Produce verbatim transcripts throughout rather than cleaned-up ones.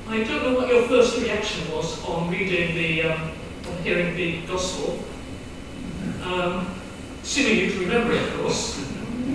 I don't know what your first reaction was on reading the, um, on hearing the Gospel. Um, assuming you can remember it, of course.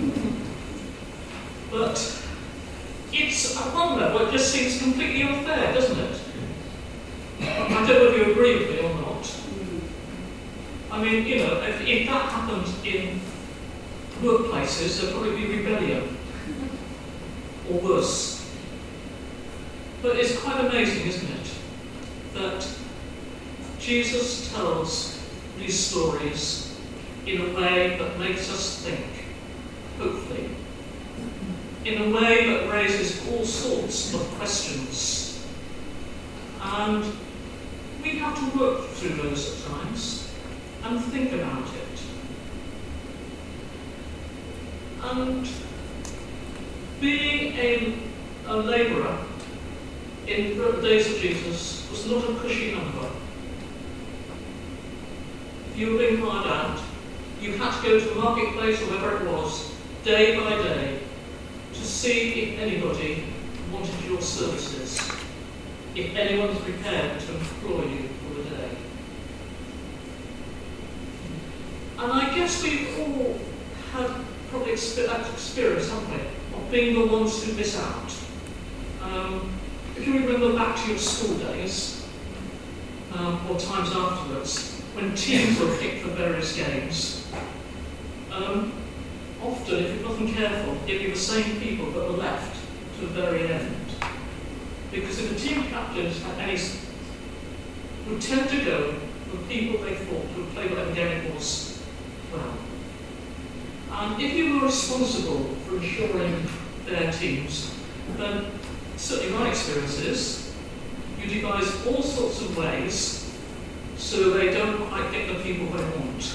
But it's, at one level, it just seems completely unfair, doesn't it? I don't know if you agree with me or not. I mean, you know, if, if that happened in workplaces, there'd probably be rebellion. Or worse. But it's quite amazing, isn't it, that Jesus tells these stories in a way that makes us think, hopefully, in a way that raises all sorts of questions. And we have to work through those at times and think about it. And being a, a labourer in the days of Jesus was not a cushy number. If you were being hired out, you had to go to the marketplace or wherever it was, day by day, to see if anybody wanted your services, if anyone was prepared to employ you for the day. And I guess we've all had probably that experience, haven't we, of being the ones who miss out. Um, if you remember back to your school days, um, or times afterwards, when teams were picked for various games, um, often, if you wasn't careful, it'd be the same people that were left to the very end. Because if the team captains had any, would tend to go for the people they thought would play whatever game it was well. And if you were responsible for ensuring their teams, then certainly my experience is you devise all sorts of ways so they don't quite get the people they want.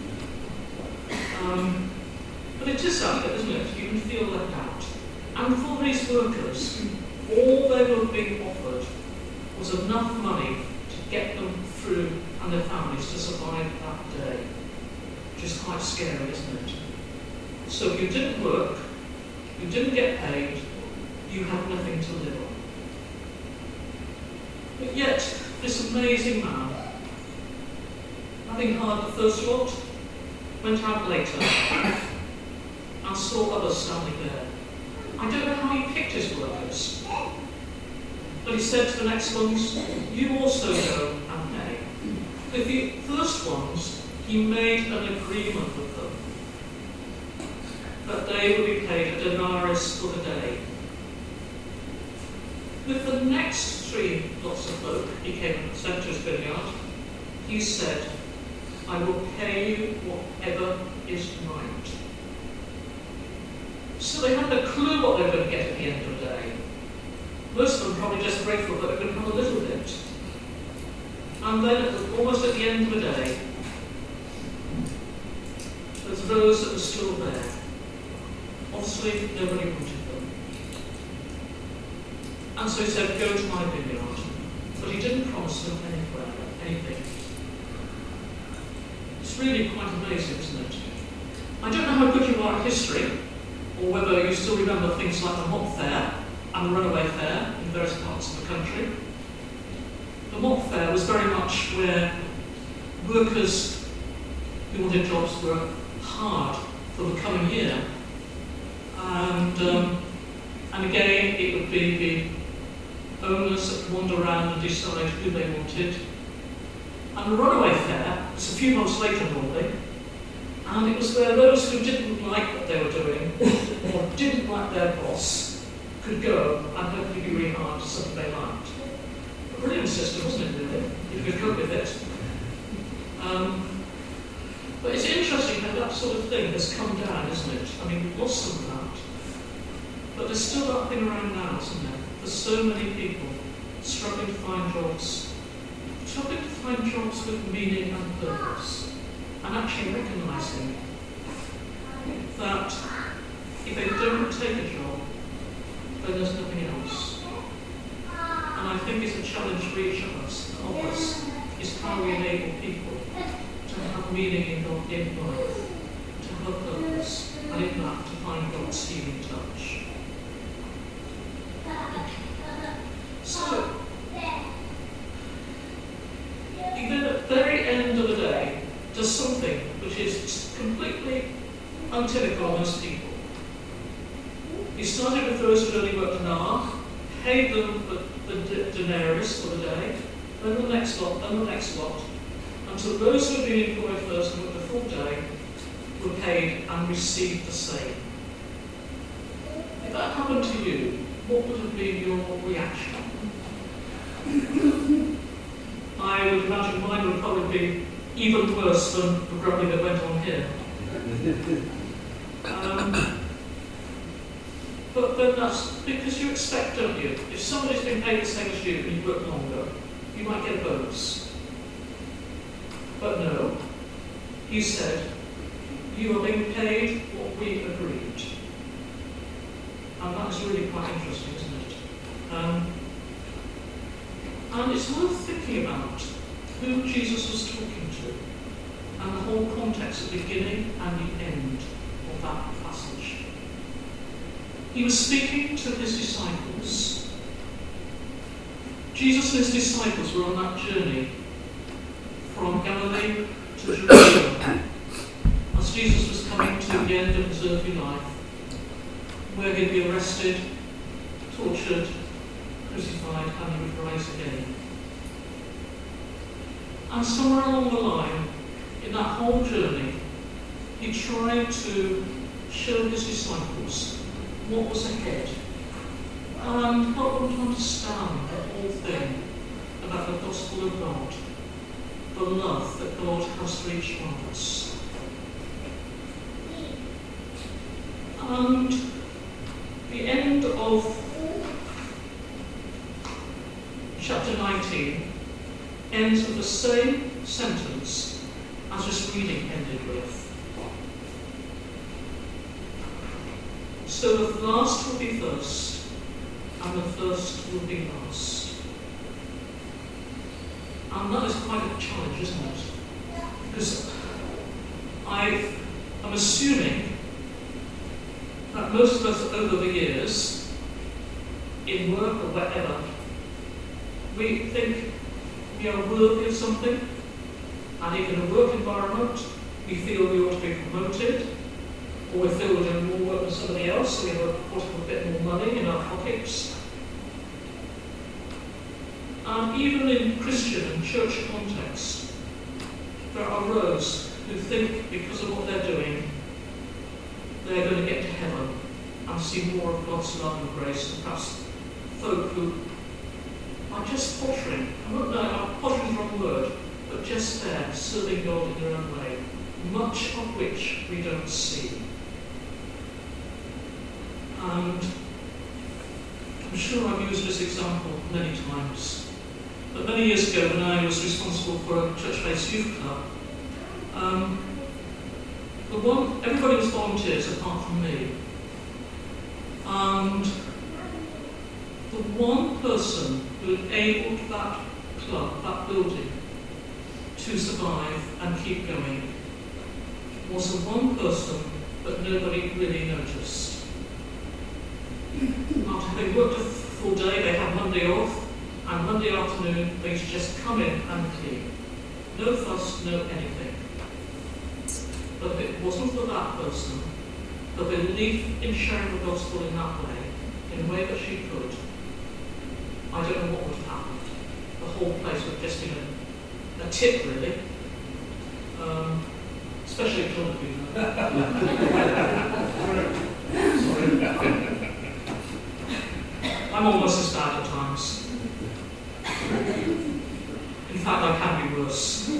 Um, but it is out there, isn't it? You can feel left out. And for these workers, all they were being offered was enough money to get them through and their families to survive that day. Which is quite scary, isn't it? So if you didn't work, you didn't get paid, you had nothing to live on. But yet, this amazing man, having hired the first lot, went out later and saw others standing there. I don't know how he picked his workers, but he said to the next ones, you also go and pay. With the first ones, he made an agreement with them that they would be paid a denarius for the day. With the next three lots of folk he came and sent to his vineyard, he said, I will pay you whatever is right. So they had no clue what they were going to get at the end of the day. Most of them probably just grateful that they could have a little bit. And then, almost at the end of the day, there's those that were still there. Obviously, nobody wanted them. And so he said, go to my vineyard. But he didn't promise them anywhere, anything. It's really quite amazing, isn't it? I don't know how good you are at history, or whether you still remember things like the Mock Fair and the Runaway Fair in various parts of the country. The Mock Fair was very much where workers who wanted jobs were hard for the coming year. And, um, and again, it would be the owners that would wander around and decide who they wanted. And the Runaway Fair was a few months later normally, and it was where those who didn't like what they were doing, or didn't like their boss, could go and hopefully be rehired to something they liked. A brilliant system, wasn't it, really, if you could cope with it. Um, but it's interesting how that sort of thing has come down, isn't it? I mean, we've lost some of that. But there's still that thing around now, isn't there? There's so many people struggling to find jobs, struggling to find jobs with meaning and purpose, and actually recognising that if they don't take a job, then there's nothing else. And I think it's a challenge for each of us, of us, is how we enable people to have meaning in, God, in life, to have purpose, and in that to find God's healing touch. So, untypical of most people. He started with those who only worked an hour, paid them the, the denarius for the day, then the next lot, then the next lot, until those who had been employed first and worked the full day were paid and received the same. If that happened to you, what would have been your reaction? I would imagine mine would probably be even worse than the grumbling that went on here. Um, but then that's because you expect, don't you? If somebody's been paid the same as you and you work longer, you might get a bonus. But no, he said, you are being paid what we agreed. And that's really quite interesting, isn't it? Um, and it's worth thinking about who Jesus was talking to and the whole context at the beginning and the end of that passage. He was speaking to his disciples. Jesus and his disciples were on that journey from Galilee to Jerusalem as Jesus was coming to the end of his earthly life, where he'd be arrested, tortured, crucified, and he would rise again. And somewhere along the line, in that whole journey, he tried to show his disciples what was ahead and help them to understand the whole thing about the gospel of God, the love that God has for each one of us. And the end of chapter nineteen ends with the same sentence as this reading ended with. So the last will be first, and the first will be last. And that is quite a challenge, isn't it? Because I am assuming that most of us over the years, in work or whatever, we think we are worthy of something, and if in a work environment we feel we ought to be promoted, or we feel we're doing more work than somebody else, so we have a, a bit more money in our pockets. And even in Christian and church context, there are those who think because of what they're doing, they're going to get to heaven and see more of God's love and grace than perhaps folk who are just pottering. I don't know, pottering is the wrong word, but just there, serving God in their own way, much of which we don't see. And I'm sure I've used this example many times. But many years ago, when I was responsible for a church-based youth club, um, the one everybody was volunteers apart from me. And the one person who enabled that club, that building, to survive and keep going was the one person that nobody really noticed. After having worked a full day, they had Monday off, and Monday afternoon they used to just come in and clean. No fuss, no anything. But if it wasn't for that person, the belief in sharing the gospel in that way, in a way that she could, I don't know what would have happened. The whole place would have just been a, a tip, really. Um, especially at Clonakilty. I'm almost as bad at times. In fact, I can be worse.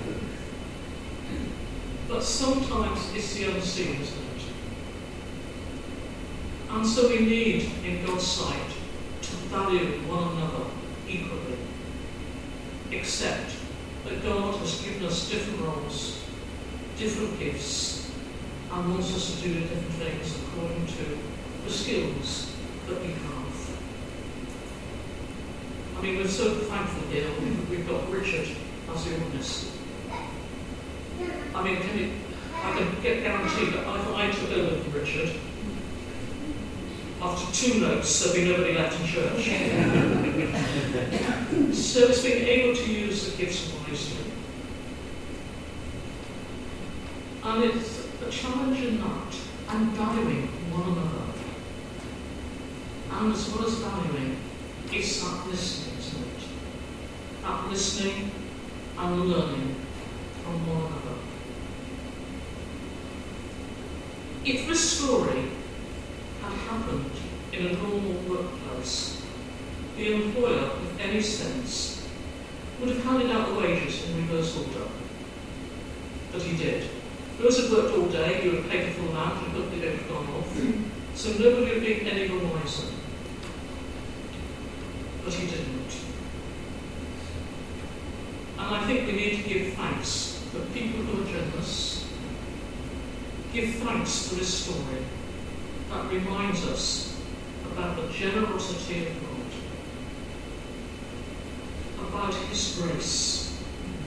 But sometimes it's the unseen, isn't it? And so we need, in God's sight, to value one another equally. Except that God has given us different roles, different gifts, and wants us to do different things according to the skills that we have. I mean, we're so thankful here. We've, we've got Richard as the witness. I mean, can you, I can get guaranteed that if I took over from Richard, after two notes, there'd be nobody left in church. So it's being able to use the gifts wisely. And it's a challenge in that. and valuing one another. And as well as valuing, it's that listening, isn't it? That listening and learning from one another. If this story had happened in a normal workplace, the employer, with any sense, would have handed out the wages in reverse order. But he did. Those who worked all day, you were paid a full amount, and hopefully they would have gone off. So nobody would be any the wiser. But he didn't. And I think we need to give thanks for people who are generous. Give thanks for this story that reminds us about the generosity of God, about His grace.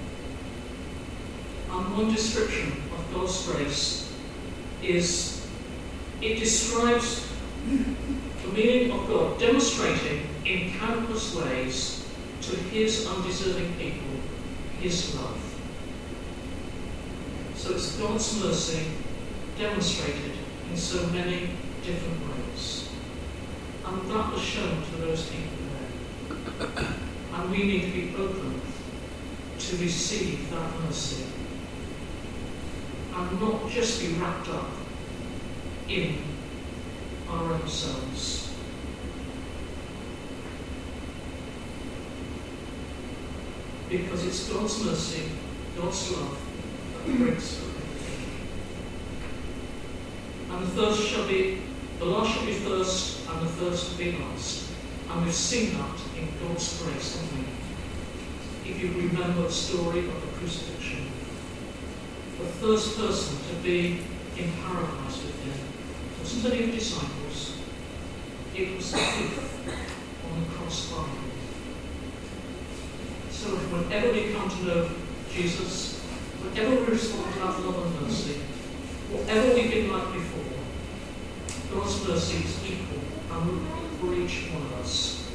And one description of God's grace is, it describes the meaning of God demonstrating in countless ways to His undeserving people His love. So it's God's mercy demonstrated in so many different ways. And that was shown to those people there. And we need to be open to receive that mercy. And not just be wrapped up in our own selves. Because it's God's mercy, God's love, that breaks through. And the first shall be, the last shall be first, and the first will be last. And we've seen that in God's grace, haven't we? If you remember the story of the crucifixion. The first person to be in paradise with Him wasn't any of the disciples. It was the thief on the cross by Him. So whenever we come to know Jesus, whenever we respond to that love and mercy, whatever we've been like before, God's mercy is equal and for each one of us.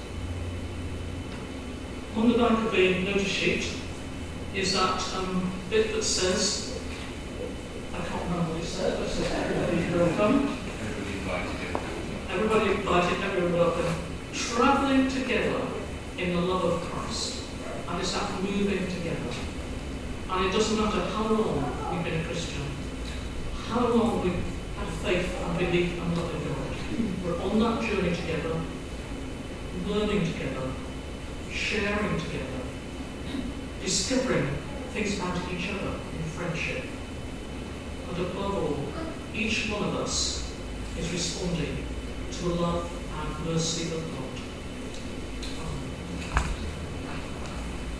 On the back of the notice sheet is that um, bit that says, I can't remember what it said, but it says everybody welcome. Everybody invited, everyone welcome. Travelling together in the love of Christ. And it's that moving together. And it doesn't matter how long we've been a Christian, how long we've had faith and belief and love in God. We're on that journey together, learning together, sharing together, discovering things about each other in friendship. And above all, each one of us is responding to the love and mercy of God.